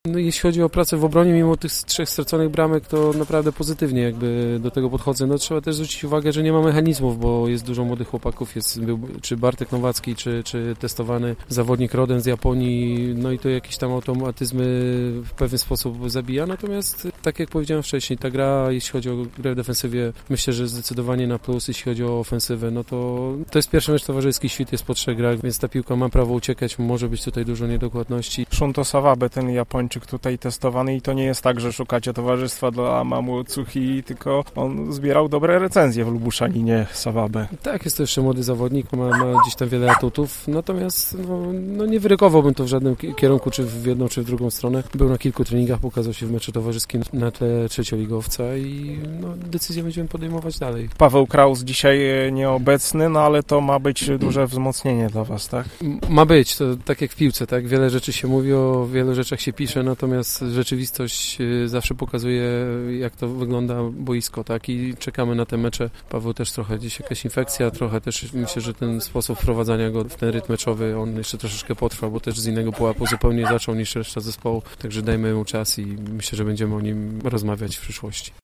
No jeśli chodzi o pracę w obronie, mimo tych 3 straconych bramek, to naprawdę pozytywnie jakby do tego podchodzę. No trzeba też zwrócić uwagę, że nie ma mechanizmów, był dużo młodych chłopaków, czy Bartek Nowacki, czy testowany zawodnik rodem z Japonii, no i to jakieś tam automatyzmy w pewien sposób zabija, natomiast tak jak powiedziałem wcześniej, ta gra, jeśli chodzi o grę w defensywie, myślę, że zdecydowanie na plus, jeśli chodzi o ofensywę, no to jest pierwszy mecz towarzyski, świt jest po 3 grach, więc ta piłka ma prawo uciekać, może być tutaj dużo niedokładności. Shunto Sawabe, ten Japończyk tutaj testowany i to nie jest tak, że szukacie towarzystwa dla Mamu Tsuhi, tylko on zbierał dobre recenzje w Lubuszaninie, Sawabe. Tak, jest to jeszcze młody zawodnik, ma gdzieś tam wiele atutów, natomiast no nie wyrykowałbym to w żadnym kierunku, czy w jedną, czy w drugą stronę. Był na kilku treningach, pokazał się w meczu towarzyskim na tle trzecioligowca i decyzję będziemy podejmować dalej. Paweł Kraus dzisiaj nieobecny, no ale to ma być duże wzmocnienie dla was, tak? Ma być, to tak jak w piłce, tak? Wiele rzeczy się mówi, o wielu rzeczach się pisze, natomiast rzeczywistość zawsze pokazuje, jak to wygląda boisko, tak? I czekamy na te mecze. Paweł też trochę gdzieś jakaś infekcja, trochę też myślę, że ten sposób wprowadzania go w ten rytm meczowy, on jeszcze troszeczkę potrwa, bo też z innego pułapu zupełnie zaczął niż reszta zespołu, także dajmy mu czas i myślę, że będziemy o nim rozmawiać w przyszłości.